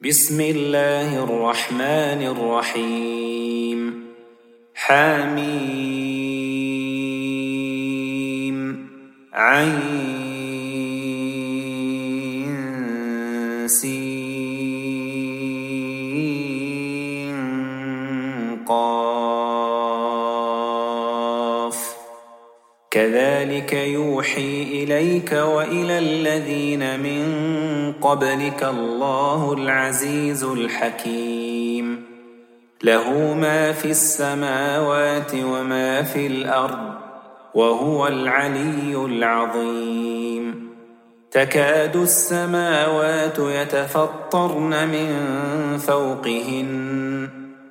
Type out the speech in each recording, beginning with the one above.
بسم الله الرحمن الرحيم حميم عين سين قاف كذلك يوحي إليك وإلى الذين من قبلك الله العزيز الحكيم له ما في السماوات وما في الأرض وهو العلي العظيم تكاد السماوات يتفطرن من فوقهن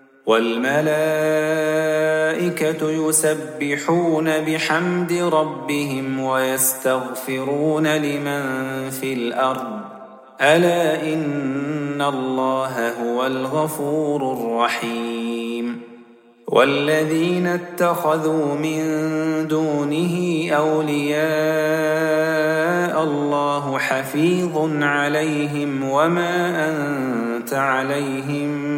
والملائكة يسبحون بحمد ربهم ويستغفرون لمن في الأرض ألا إن الله هو الغفور الرحيم والذين اتخذوا من دونه أولياء الله حفيظ عليهم وما أنت عليهم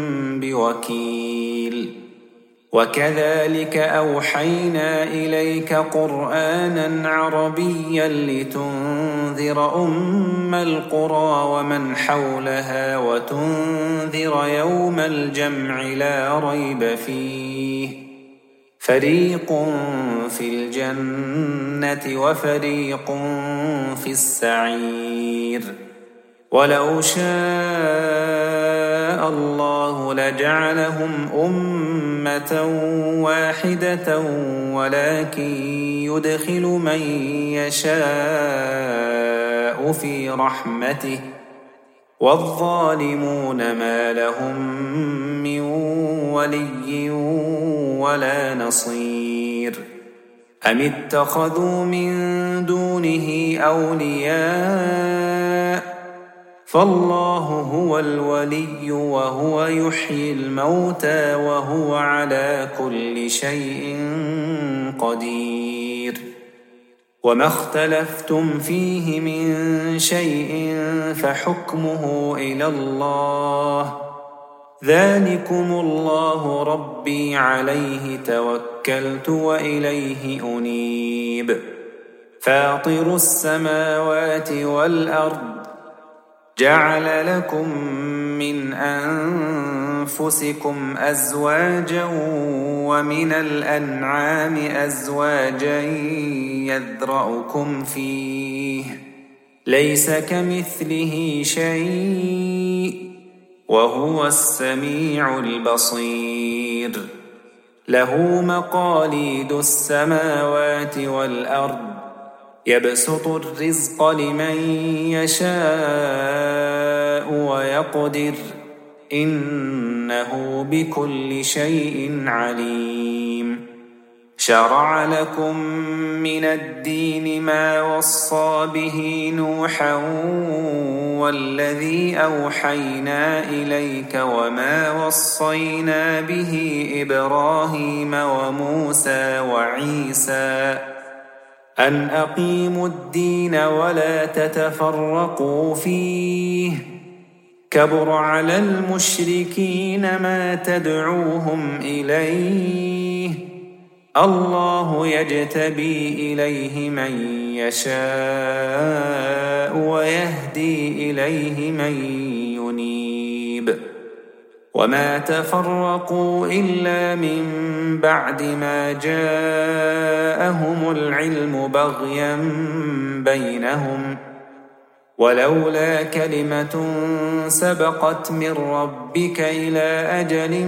بوكيل وكذلك أوحينا إليك قرآنا عربيا لتنذر أم القرى ومن حولها وتنذر يوم الجمع لا ريب فيه فريق في الجنة وفريق في السعير ولو شاء الله لجعلهم أمة واحدة ولكن يدخل من يشاء في رحمته والظالمون ما لهم من ولي ولا نصير أم اتخذوا من دونه أولياء فالله هو الولي وهو يحيي الموتى وهو على كل شيء قدير وما اختلفتم فيه من شيء فحكمه إلى الله ذلكم الله ربي عليه توكلت وإليه أنيب فاطر السماوات والأرض جعل لكم من أنفسكم أزواجا ومن الأنعام أزواجا يذرأكم فيه ليس كمثله شيء وهو السميع البصير له مقاليد السماوات والأرض يبسط الرزق لمن يشاء ويقدر إنه بكل شيء عليم شرع لكم من الدين ما وصى به نوحا والذي أوحينا إليك وما وصينا به إبراهيم وموسى وعيسى أن أقيموا الدين ولا تتفرقوا فيه كبر على المشركين ما تدعوهم إليه الله يجتبي إليه من يشاء ويهدي إليه من ينيب وما تفرقوا إلا من بعد ما جاءهم العلم بغيا بينهم ولولا كلمة سبقت من ربك إلى أجل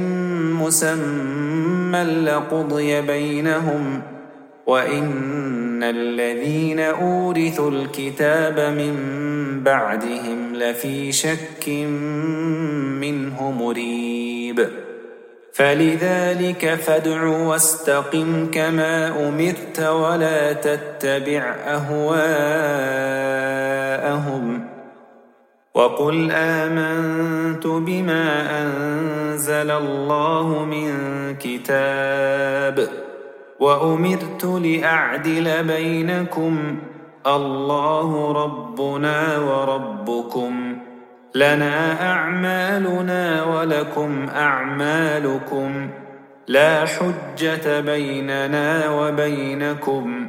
مسمى لقضي بينهم وإن الذين أورثوا الكتاب من بعدهم لفي شك منه مريب فلذلك فادع واستقم كما أمرت ولا تتبع أهواءهم وقل آمنت بما أنزل الله من كتاب وأمرت لأعدل بينكم الله ربنا وربكم لنا أعمالنا ولكم أعمالكم لا حجة بيننا وبينكم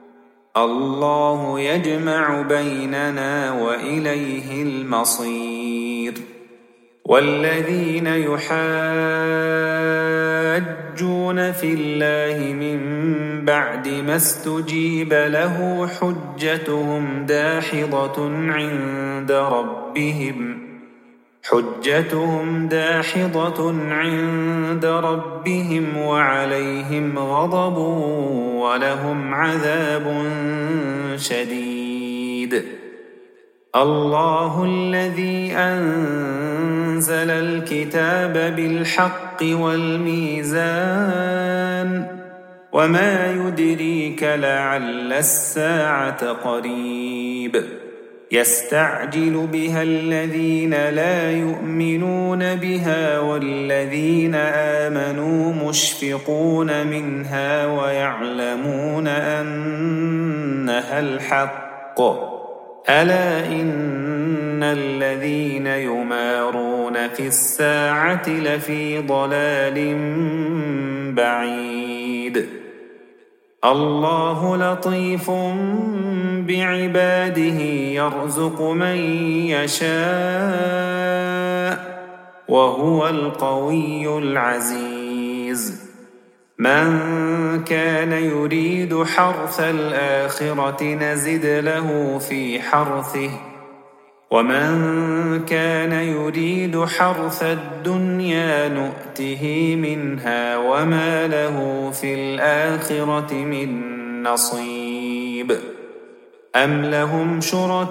الله يجمع بيننا وإليه المصير والذين يحاجون في الله من بعد ما استجيب له حجتهم داحضة عند ربهم وعليهم غضب ولهم عذاب شديد الله الذي أنزل الكتاب بالحق والميزان وما يدريك لعل الساعة قريب يستعجل بها الذين لا يؤمنون بها والذين آمنوا مشفقون منها ويعلمون أنها الحق ألا إن الذين يمارون في الساعة لفي ضلال بعيد الله لطيف بعباده يرزق من يشاء وهو القوي العزيز من كان يريد حرث الآخرة نزد له في حرثه ومن كان يريد حرث الدنيا نؤته منها وما له في الآخرة من نصيب أم لهم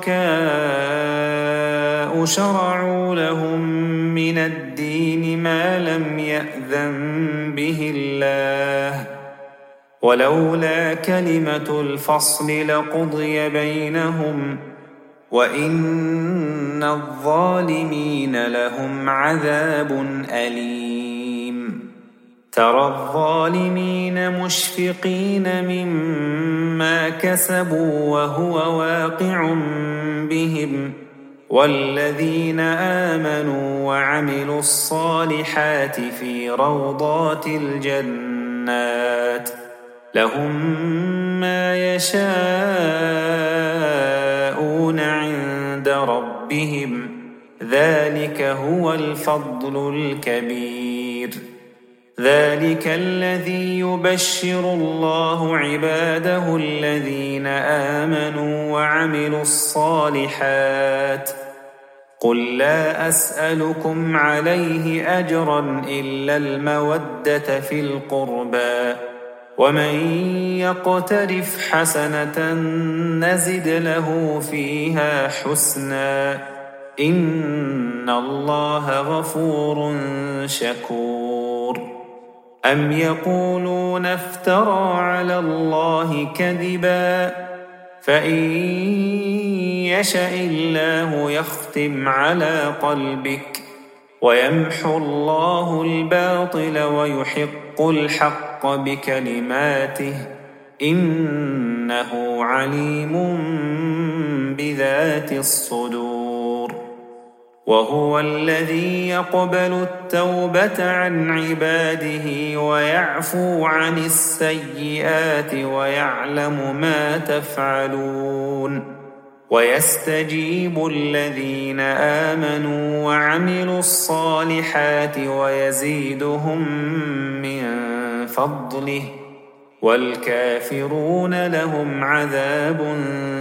شركاء شرعوا لهم من الدين ما لم يأذن به الله ولولا كلمة الفصل لقضي بينهم وإن الظالمين لهم عذاب أليم ترى الظالمين مشفقين مما كسبوا وهو واقع بهم والذين آمنوا وعملوا الصالحات في روضات الجنات لهم ما يشاءون عند ربهم ذلك هو الفضل الكبير ذلك الذي يبشر الله عباده الذين آمنوا وعملوا الصالحات قل لا أسألكم عليه أجرا إلا المودة في القربى ومن يقترف حسنة نزد له فيها حسنا إن الله غفور شكور أم يقولون افترى على الله كذبا فإن يشأ الله يختم على قلبك ويمحو الله الباطل ويحق الحق بكلماته إنه عليم بذات الصدور وهو الذي يقبل التوبة عن عباده ويعفو عن السيئات ويعلم ما تفعلون ويستجيب الذين آمنوا وعملوا الصالحات ويزيدهم من فضله والكافرون لهم عذاب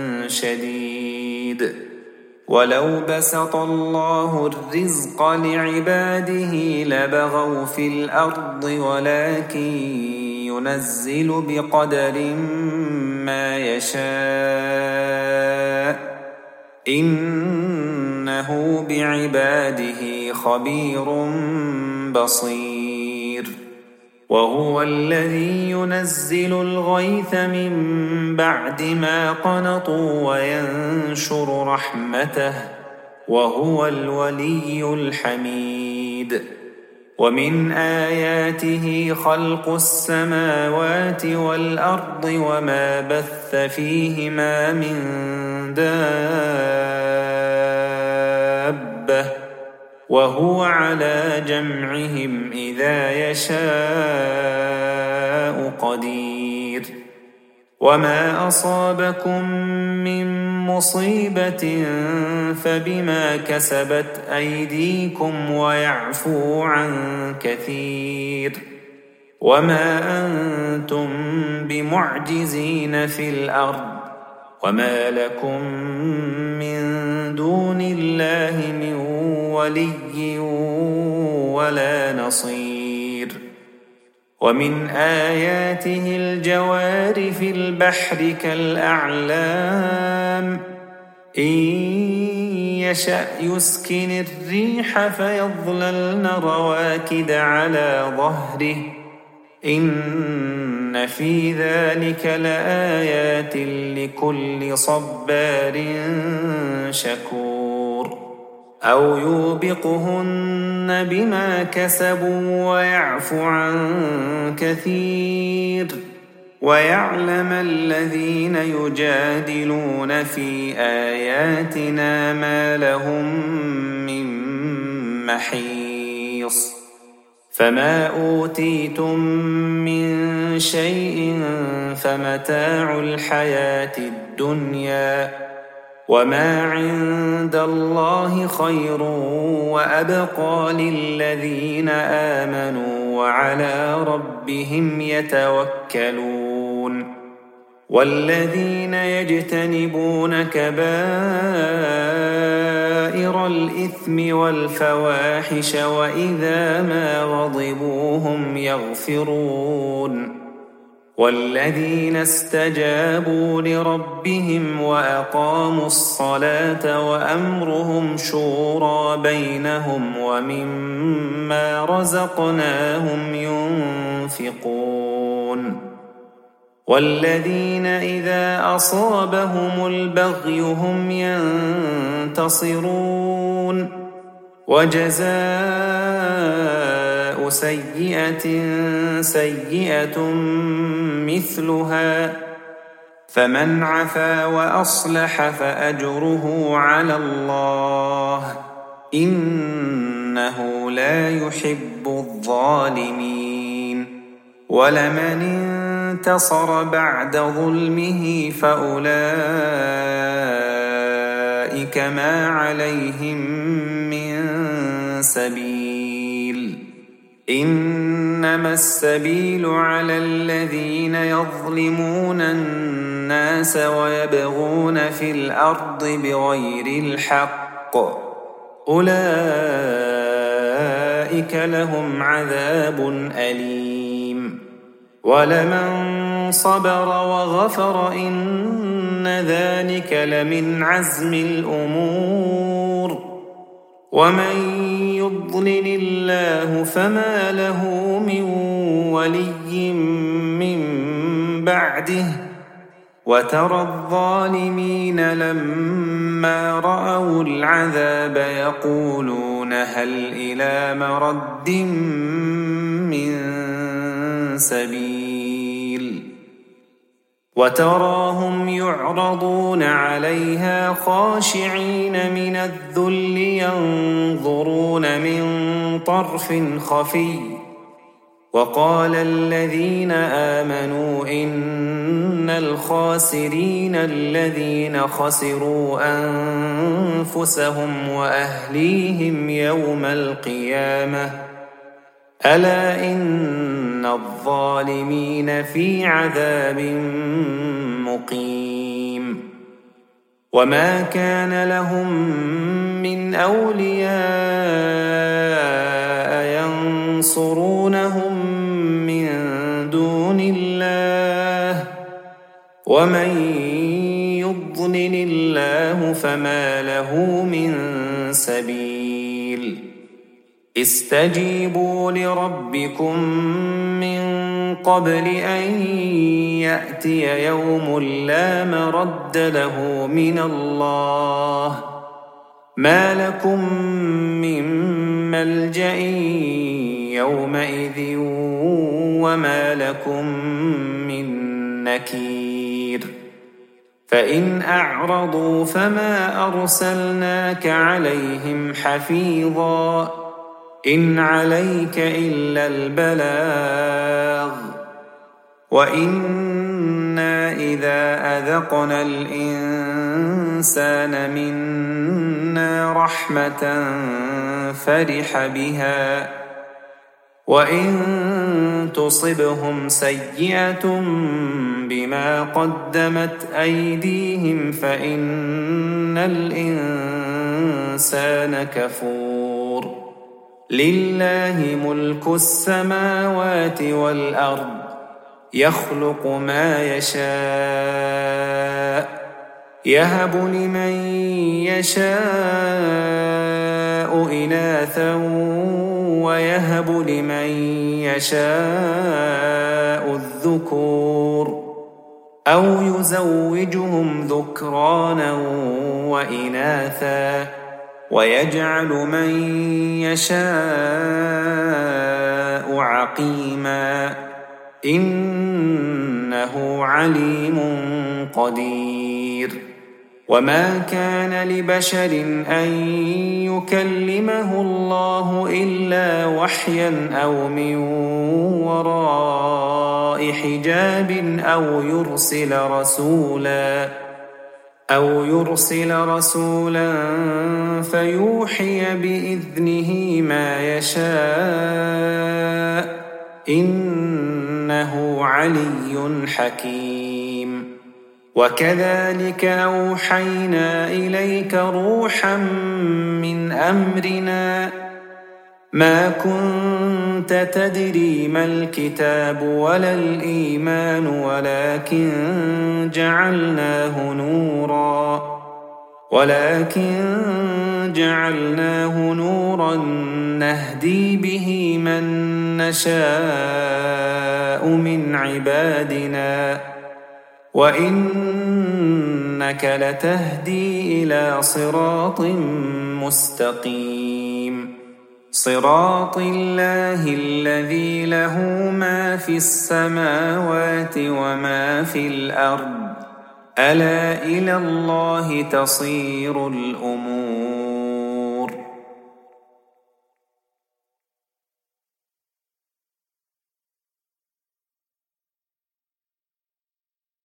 شديد ولو بسط الله الرزق لعباده لبغوا في الأرض ولكن ينزل بقدر ما يشاء إنه بعباده خبير بصير وهو الذي ينزل الغيث من بعد ما قنطوا وينشر رحمته وهو الولي الحميد ومن آياته خلق السماوات والأرض وما بث فيهما من دابة دابة وهو على جمعهم إذا يشاء قدير وما أصابكم من مصيبة فبما كسبت أيديكم ويعفو عن كثير وما أنتم بمعجزين في الأرض وما لكم من دون الله من ولي ولا نصير ومن آياته الجوار في البحر كالأعلام إن يشأ يسكن الريح فيظللن رواكد على ظهره إن في ذلك لآيات لكل صبار شكور أو يوبقهن بما كسبوا ويعفو عن كثير ويعلم الذين يجادلون في آياتنا ما لهم من محيص فما أوتيتم من شيء فمتاع الحياة الدنيا وما عند الله خير وأبقى للذين آمنوا وعلى ربهم يتوكلون والذين يجتنبون كبائر الإثم والفواحش وإذا ما غضبوا هم يغفرون والذين استجابوا لربهم وأقاموا الصلاة وأمرهم شورى بينهم ومما رزقناهم ينفقون والذين إذا أصابهم البغي هم ينتصرون وجزاء سيئة سيئة مثلها فمن عفا وأصلح فأجره على الله إنه لا يحب الظالمين ولمن انتصر بعد ظلمه فأولئك ما عليهم من سبيل إنما السبيل على الذين يظلمون الناس ويبغون في الأرض بغير الحق أولئك لهم عذاب أليم ولمن صبر وغفر إن ذلك لمن عزم الأمور ومن يضلل الله فما له من ولي من بعده وترى الظالمين لما رأوا العذاب يقولون هل إلى مرد من سبيل وتراهم يعرضون عليها خاشعين من الذل ينظرون من طرف خفي وقال الذين آمنوا إن الخاسرين الذين خسروا أنفسهم وأهليهم يوم القيامة ألا إن الظالمين في عذاب مقيم وما كان لهم من أولياء ينصرونهم من دون الله ومن يضلل الله فما له من سبيل استجيبوا لربكم من قبل أن يأتي يوم لا مرد له من الله ما لكم من ملجأ يومئذ وما لكم من نكير فإن أعرضوا فما أرسلناك عليهم حفيظا إن عليك إلا البلاغ وإنا إذا أذقنا الإنسان منا رحمة فرح بها وإن تصبهم سيئة بما قدمت أيديهم فإن الإنسان كفور لله ملك السماوات والأرض يخلق ما يشاء يهب لمن يشاء إناثا ويهب لمن يشاء الذكور أو يزوجهم ذكرانا وإناثا ويجعل من يشاء عقيما إنه عليم قدير وما كان لبشر أن يكلمه الله إلا وحيا أو من وراء حجاب أو يرسل رسولا فيوحي بإذنه ما يشاء إنه علي حكيم وكذلك أوحينا إليك روحا من أمرنا ما كنت تدري ما الكتاب ولا الإيمان ولكن جعلناه نورا نهدي به من نشاء من عبادنا وإنك لتهدي إلى صراط مستقيم صراط الله الذي له ما في السماوات وما في الأرض ألا إلى الله تصير الأمور